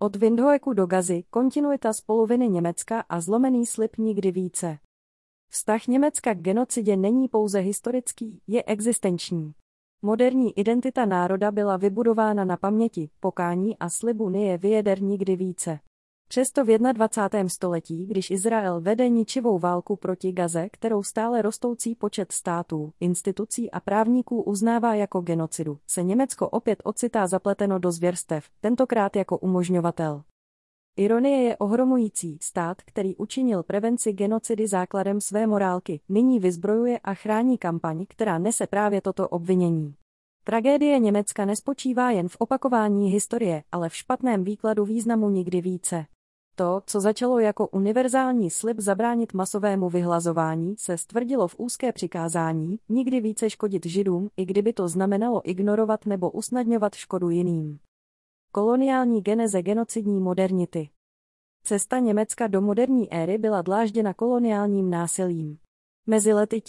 Od Windhoeku do Gazy, kontinuita z poloviny Německa a zlomený slib nikdy více. Vztah Německa k genocidě není pouze historický, je existenční. Moderní identita národa byla vybudována na paměti, pokání a slibu nie vyjeder nikdy více. Přesto v 21. století, když Izrael vede ničivou válku proti Gaze, kterou stále rostoucí počet států, institucí a právníků uznává jako genocidu, se Německo opět ocitá zapleteno do zvěrstev, tentokrát jako umožňovatel. Ironie je ohromující. Stát, který učinil prevenci genocidy základem své morálky, nyní vyzbrojuje a chrání kampaň, která nese právě toto obvinění. Tragédie Německa nespočívá jen v opakování historie, ale v špatném výkladu významu nikdy více. To, co začalo jako univerzální slib zabránit masovému vyhlazování, se stvrdilo v úzké přikázání, nikdy více škodit Židům, i kdyby to znamenalo ignorovat nebo usnadňovat škodu jiným. Koloniální geneze genocidní modernity. Cesta Německa do moderní éry byla dlážděna koloniálním násilím. Mezi lety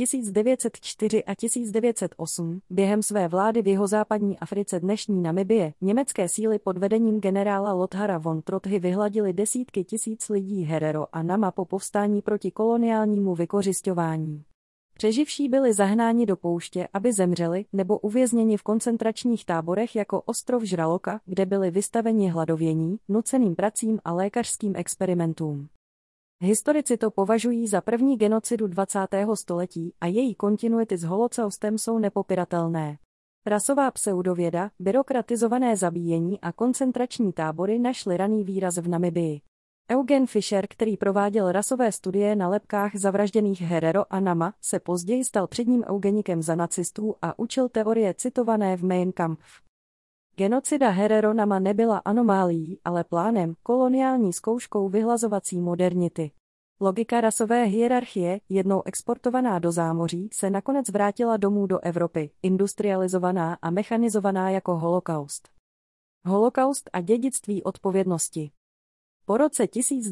1904 a 1908, během své vlády v jihozápadní Africe dnešní Namibie, německé síly pod vedením generála Lothara von Trothy vyhladily desítky tisíc lidí Herero a Nama po povstání proti koloniálnímu vykořisťování. Přeživší byli zahnáni do pouště, aby zemřeli, nebo uvězněni v koncentračních táborech jako ostrov Žraloka, kde byli vystaveni hladovění, nuceným pracím a lékařským experimentům. Historici to považují za první genocidu 20. století a její kontinuity s holocaustem jsou nepopiratelné. Rasová pseudověda, byrokratizované zabíjení a koncentrační tábory našly raný výraz v Namibii. Eugen Fischer, který prováděl rasové studie na lebkách zavražděných Herero a Nama, se později stal předním eugenikem za nacistů a učil teorie citované v Mein Kampf. Genocida Herero Nama nebyla anomálií, ale plánem, koloniální zkouškou vyhlazovací modernity. Logika rasové hierarchie, jednou exportovaná do zámoří, se nakonec vrátila domů do Evropy, industrializovaná a mechanizovaná jako holokaust. Holokaust a dědictví odpovědnosti. Po roce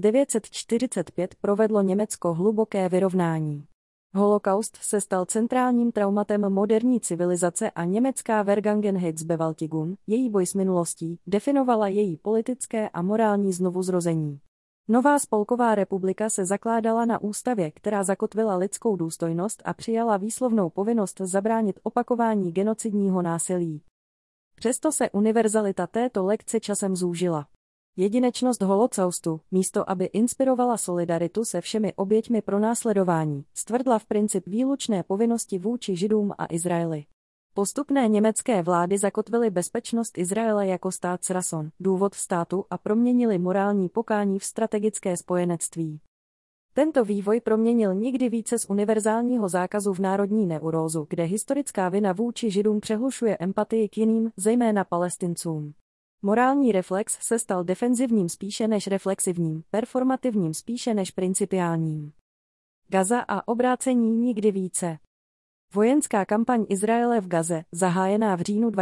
1945 provedlo Německo hluboké vyrovnání. Holokaust se stal centrálním traumatem moderní civilizace a německá Vergangenheitsbewältigung, její boj s minulostí, definovala její politické a morální znovuzrození. Nová spolková republika se zakládala na ústavě, která zakotvila lidskou důstojnost a přijala výslovnou povinnost zabránit opakování genocidního násilí. Přesto se univerzalita této lekce časem zúžila. Jedinečnost holocaustu, místo aby inspirovala solidaritu se všemi oběťmi pronásledování, stvrdla v princip výlučné povinnosti vůči Židům a Izraeli. Postupné německé vlády zakotvily bezpečnost Izraele jako stát s rason, důvod státu a proměnili morální pokání v strategické spojenectví. Tento vývoj proměnil nikdy více z univerzálního zákazu v národní neurózu, kde historická vina vůči Židům přehlušuje empatii k jiným, zejména Palestincům. Morální reflex se stal defenzivním spíše než reflexivním, performativním spíše než principiálním. Gaza a obrácení nikdy více. Vojenská kampaň Izraele v Gaze, zahájená v říjnu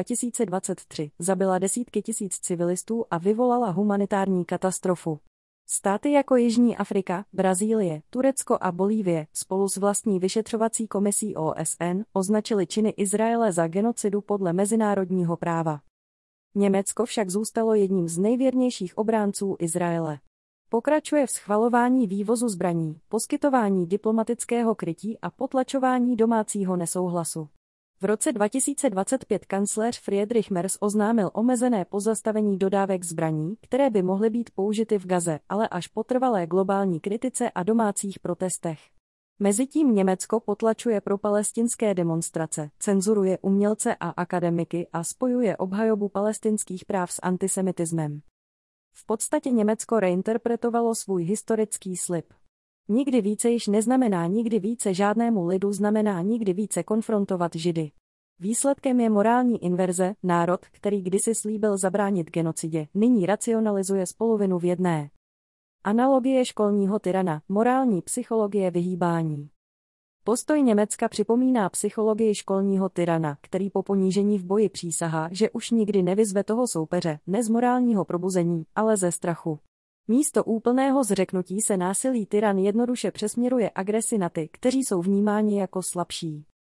2023, zabila desítky tisíc civilistů a vyvolala humanitární katastrofu. Státy jako Jižní Afrika, Brazílie, Turecko a Bolívie spolu s vlastní vyšetřovací komisí OSN označili činy Izraele za genocidu podle mezinárodního práva. Německo však zůstalo jedním z nejvěrnějších obránců Izraele. Pokračuje v schvalování vývozu zbraní, poskytování diplomatického krytí a potlačování domácího nesouhlasu. V roce 2025 kancléř Friedrich Merz oznámil omezené pozastavení dodávek zbraní, které by mohly být použity v Gaze, ale až po trvalé globální kritice a domácích protestech. Mezitím Německo potlačuje propalestinské demonstrace, cenzuruje umělce a akademiky a spojuje obhajobu palestinských práv s antisemitismem. V podstatě Německo reinterpretovalo svůj historický slib. Nikdy více již neznamená nikdy více žádnému lidu znamená nikdy více konfrontovat Židy. Výsledkem je morální inverze, národ, který kdysi slíbil zabránit genocidě, nyní racionalizuje spoluvinu v jedné. Analogie školního tyrana, morální psychologie vyhýbání. Postoj Německa připomíná psychologii školního tyrana, který po ponížení v boji přísahá, že už nikdy nevyzve toho soupeře, ne z morálního probuzení, ale ze strachu. Místo úplného zřeknutí se násilí tyran jednoduše přesměruje agresi na ty, kteří jsou vnímáni jako slabší.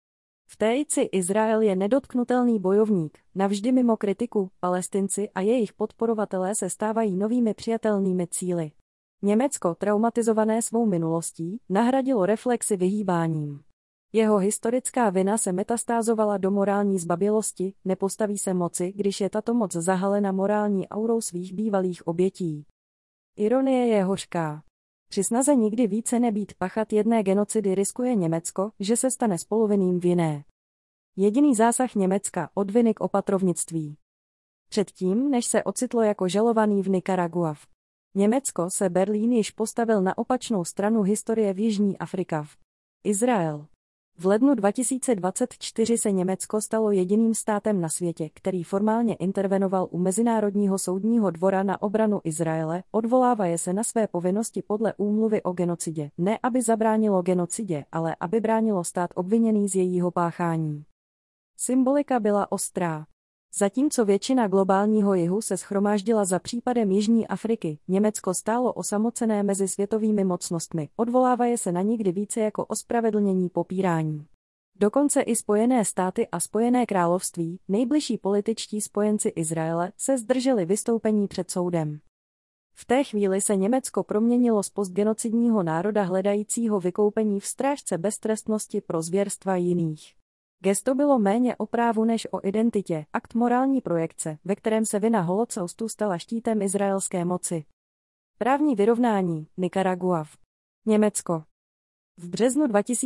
V téci Izrael je nedotknutelný bojovník, navždy mimo kritiku, Palestinci a jejich podporovatelé se stávají novými přijatelnými cíli. Německo, traumatizované svou minulostí, nahradilo reflexy vyhýbáním. Jeho historická vina se metastázovala do morální zbabělosti, nepostaví se moci, když je tato moc zahalena morální aurou svých bývalých obětí. Ironie je hořká. Při snaze nikdy více nebýt pachat jedné genocidy riskuje Německo, že se stane spoluvinným v jiné. Jediný zásah Německa od viny k opatrovnictví. Předtím, než se ocitlo jako žalovaný v Nikaragua. Německo se Berlín již postavil na opačnou stranu historie v Jižní Afrika. Izrael. V lednu 2024 se Německo stalo jediným státem na světě, který formálně intervenoval u Mezinárodního soudního dvora na obranu Izraele, odvolávaje se na své povinnosti podle úmluvy o genocidě, ne aby zabránilo genocidě, ale aby bránilo stát obviněný z jejího páchání. Symbolika byla ostrá. Zatímco většina globálního jihu se shromáždila za případem Jižní Afriky, Německo stálo osamocené mezi světovými mocnostmi, odvolávaje se na nikdy více jako ospravedlnění popírání. Dokonce i Spojené státy a Spojené království, nejbližší političtí spojenci Izraele, se zdrželi vystoupení před soudem. V té chvíli se Německo proměnilo z postgenocidního národa hledajícího vykoupení v strážce beztrestnosti pro zvěrstva jiných. Gesto bylo méně o právu než o identitě, akt morální projekce, ve kterém se vina holocaustu stala štítem izraelské moci. Právní vyrovnání, Nikaragua. Německo. V březnu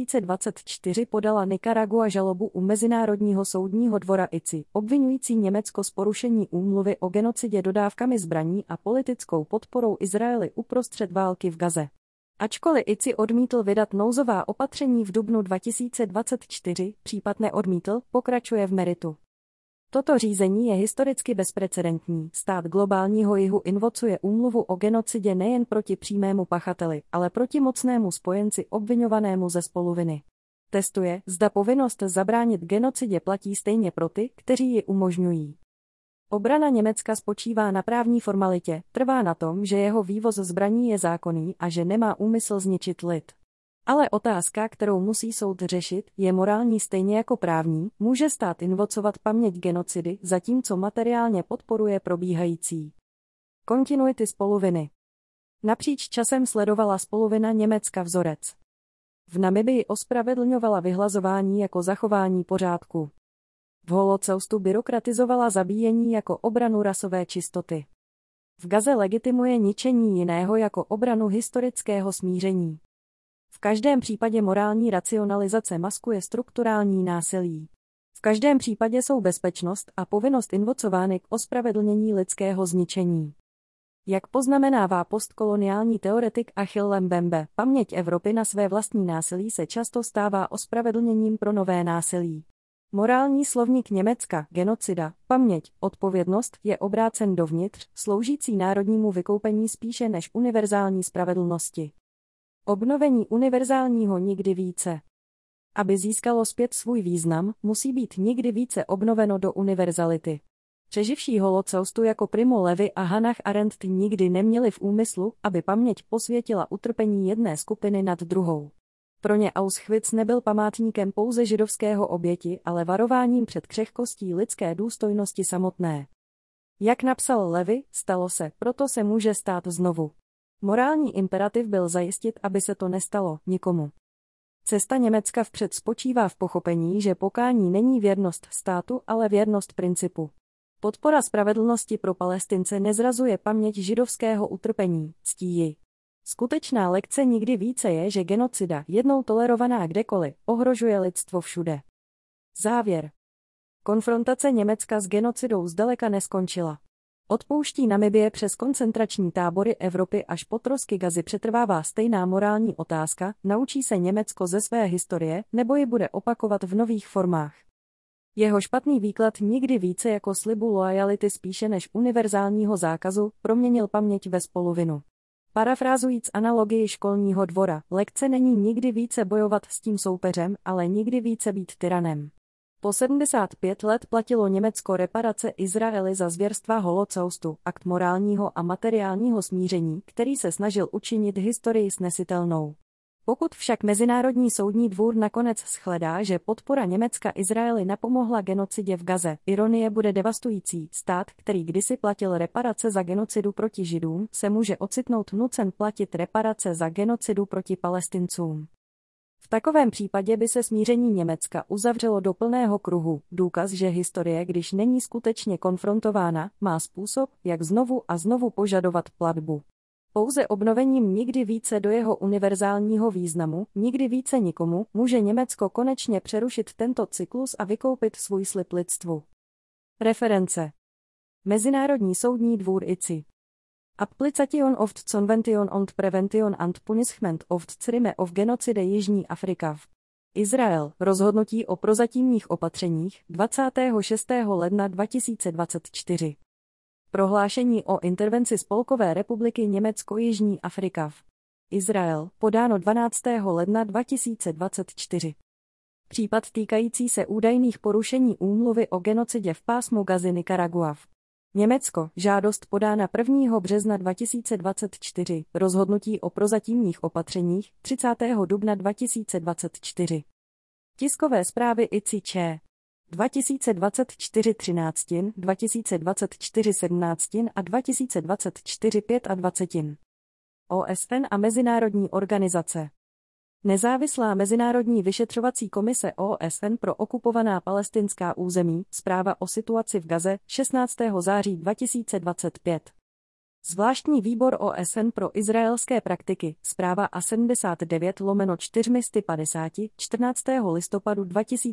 2024 podala Nikaragua žalobu u Mezinárodního soudního dvora ICI, obvinující Německo z porušení úmluvy o genocidě dodávkami zbraní a politickou podporou Izraeli uprostřed války v Gaze. Ačkoliv ICI odmítl vydat nouzová opatření v dubnu 2024, případ neodmítl, pokračuje v meritu. Toto řízení je historicky bezprecedentní. Stát globálního jihu invocuje úmluvu o genocidě nejen proti přímému pachateli, ale proti mocnému spojenci obviňovanému ze spoluviny. Testuje, zda povinnost zabránit genocidě platí stejně pro ty, kteří ji umožňují. Obrana Německa spočívá na právní formalitě, trvá na tom, že jeho vývoz zbraní je zákonný a že nemá úmysl zničit lid. Ale otázka, kterou musí soud řešit, je morální stejně jako právní, může stát invocovat paměť genocidy, zatímco materiálně podporuje probíhající. Kontinuity spoluviny. Napříč časem sledovala spoluvina Německa vzorec. V Namibii ospravedlňovala vyhlazování jako zachování pořádku. V holocaustu byrokratizovala zabíjení jako obranu rasové čistoty. V Gaze legitimuje ničení jiného jako obranu historického smíření. V každém případě morální racionalizace maskuje strukturální násilí. V každém případě jsou bezpečnost a povinnost invocovány k ospravedlnění lidského zničení. Jak poznamenává postkoloniální teoretik Achille Mbembe, paměť Evropy na své vlastní násilí se často stává ospravedlněním pro nové násilí. Morální slovník Německa, genocida, paměť, odpovědnost je obrácen dovnitř, sloužící národnímu vykoupení spíše než univerzální spravedlnosti. Obnovení univerzálního nikdy více. Aby získalo zpět svůj význam, musí být nikdy více obnoveno do univerzality. Přeživší holocaustu jako Primo Levi a Hannah Arendt nikdy neměli v úmyslu, aby paměť posvětila utrpení jedné skupiny nad druhou. Pro ně Auschwitz nebyl památníkem pouze židovského oběti, ale varováním před křehkostí lidské důstojnosti samotné. Jak napsal Levi, stalo se, proto se může stát znovu. Morální imperativ byl zajistit, aby se to nestalo nikomu. Cesta Německa vpřed spočívá v pochopení, že pokání není věrnost státu, ale věrnost principu. Podpora spravedlnosti pro Palestince nezrazuje paměť židovského utrpení, ctí ji. Skutečná lekce nikdy více je, že genocida, jednou tolerovaná kdekoliv, ohrožuje lidstvo všude. Závěr. Konfrontace Německa s genocidou zdaleka neskončila. Od pouští Namibie přes koncentrační tábory Evropy až po trosky Gazy přetrvává stejná morální otázka, naučí se Německo ze své historie, nebo ji bude opakovat v nových formách. Jeho špatný výklad nikdy více jako slibu loajality spíše než univerzálního zákazu proměnil paměť ve spoluvinu. Parafrázujíc analogii školního dvora, lekce není nikdy více bojovat s tím soupeřem, ale nikdy více být tyranem. Po 75 let platilo Německo reparace Izraeli za zvěrstva holocaustu, akt morálního a materiálního smíření, který se snažil učinit historii snesitelnou. Pokud však Mezinárodní soudní dvůr nakonec shledá, že podpora Německa Izraeli napomohla genocidě v Gaze, ironie bude devastující. Stát, který kdysi platil reparace za genocidu proti Židům, se může ocitnout nucen platit reparace za genocidu proti Palestincům. V takovém případě by se smíření Německa uzavřelo do plného kruhu, důkaz, že historie, když není skutečně konfrontována, má způsob, jak znovu a znovu požadovat platbu. Pouze obnovením nikdy více do jeho univerzálního významu, nikdy více nikomu, může Německo konečně přerušit tento cyklus a vykoupit svůj slib lidstvu. Reference: Mezinárodní soudní dvůr ICI. Application of Convention on Prevention and Punishment of Crime of Genocide Jižní Afrika. Izrael, rozhodnutí o prozatímních opatřeních, 26. ledna 2024. Prohlášení o intervenci Spolkové republiky Německo-Jižní Afrika. Izrael, podáno 12. ledna 2024. Případ týkající se údajných porušení úmluvy o genocidě v pásmu Gazy Nikaragua. Německo, žádost podána 1. března 2024, rozhodnutí o prozatímních opatřeních, 30. dubna 2024. Tiskové zprávy ICI ČR. 2024 13, 2024 17 a 2024 25. OSN a mezinárodní organizace. Nezávislá mezinárodní vyšetřovací komise OSN pro okupovaná palestinská území, zpráva o situaci v Gaze, 16. září 2025. Zvláštní výbor OSN pro izraelské praktiky, zpráva A79/450, 14. listopadu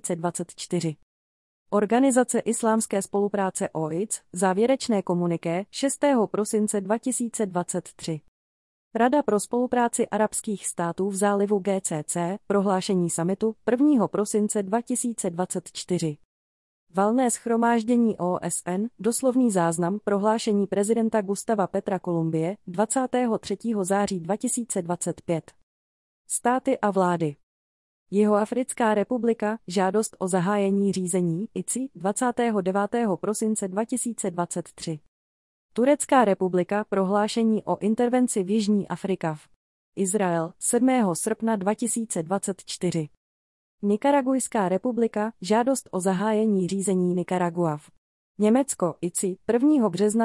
2024. Organizace islámské spolupráce OIC, závěrečné komuniké, 6. prosince 2023. Rada pro spolupráci arabských států v zálivu GCC, prohlášení summitu, 1. prosince 2024. Valné shromáždění OSN, doslovný záznam, prohlášení prezidenta Gustava Petra Kolumbie, 23. září 2025. Státy a vlády. Jihoafrická republika, žádost o zahájení řízení, ICI, 29. prosince 2023. Turecká republika, prohlášení o intervenci v Jižní Afrika. Izrael, 7. srpna 2024. Nikaragujská republika, žádost o zahájení řízení Nikaragua. Německo, ICI, 1. března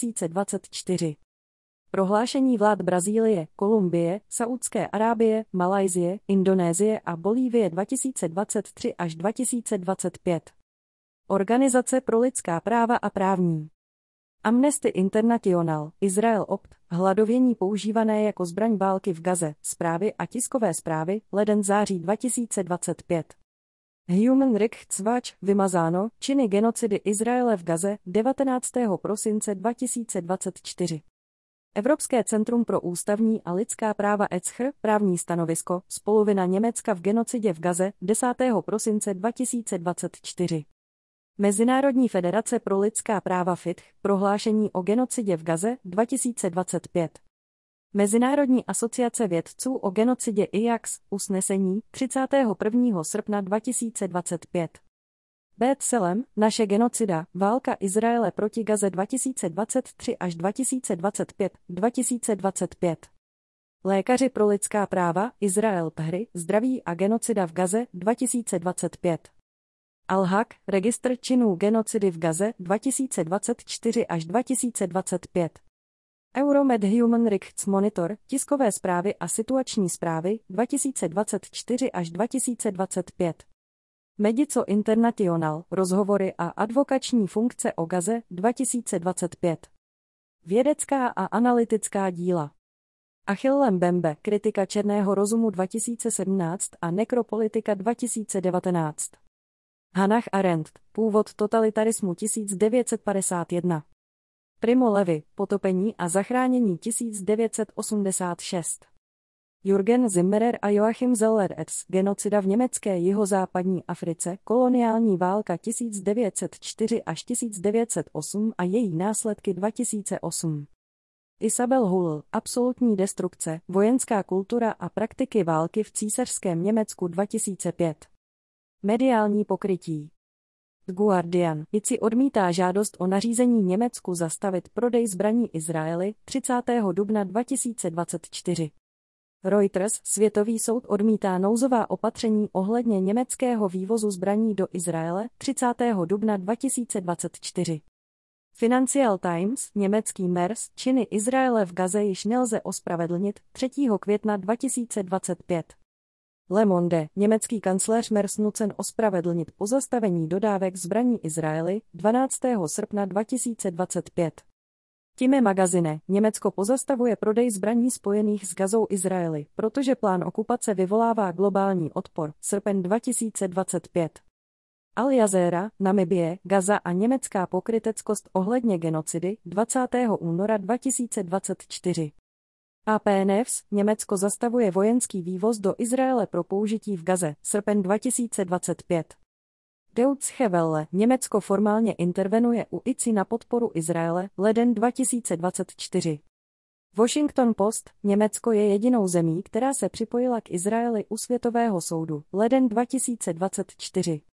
2024. Prohlášení vlád Brazílie, Kolumbie, Saúdské Arábie, Malajsie, Indonésie a Bolívie 2023 až 2025. Organizace pro lidská práva a právní. Amnesty International, Izrael Opt, hladovění používané jako zbraň války v Gaze, zprávy a tiskové zprávy, leden září 2025. Human Rights Watch, vymazáno, činy genocidy Izraele v Gaze, 19. prosince 2024. Evropské centrum pro ústavní a lidská práva ECHR, právní stanovisko, spoluvina Německa v genocidě v Gaze, 10. prosince 2024. Mezinárodní federace pro lidská práva FIDH, prohlášení o genocidě v Gaze, 2025. Mezinárodní asociace vědců o genocidě IAX, usnesení, 31. srpna 2025. B'Tselem, naše genocida, válka Izraele proti Gaze 2023 až 2025, 2025. Lékaři pro lidská práva, Izrael Phry, zdraví a genocida v Gaze, 2025. Al-Haq, registr činů genocidy v Gaze, 2024 až 2025. Euromed Human Rights Monitor, tiskové zprávy a situační zprávy, 2024 až 2025. Medico International, rozhovory a advokační funkce o Gaze, 2025. Vědecká a analytická díla. Achille Mbembe, kritika černého rozumu 2017 a nekropolitika 2019. Hannah Arendt, původ totalitarismu 1951. Primo Levi, potopení a zachránění 1986. Jürgen Zimmerer a Joachim Zeller eds. Genocida v německé jihozápadní Africe, koloniální válka 1904 až 1908 a její následky 2008. Isabel Hull, absolutní destrukce, vojenská kultura a praktiky války v císařském Německu 2005. Mediální pokrytí. The Guardian, ICI odmítá žádost o nařízení Německu zastavit prodej zbraní Izraeli, 30. dubna 2024. Reuters, Světový soud odmítá nouzová opatření ohledně německého vývozu zbraní do Izraele 30. dubna 2024. Financial Times, německý MERS, činy Izraele v Gaze již nelze ospravedlnit 3. května 2025. Le Monde, německý kancléř MERS nucen ospravedlnit pozastavení dodávek zbraní Izraeli 12. srpna 2025. Time Magazine, Německo pozastavuje prodej zbraní spojených s Gazou Izraeli, protože plán okupace vyvolává globální odpor, srpen 2025. Al Jazeera, Namibie, Gaza a německá pokryteckost ohledně genocidy 20. února 2024. AP News, Německo zastavuje vojenský vývoz do Izraele pro použití v Gaze, srpen 2025. Deutsche Welle, Německo formálně intervenuje u ICI na podporu Izraele, leden 2024. Washington Post, Německo je jedinou zemí, která se připojila k Izraeli u Světového soudu, leden 2024.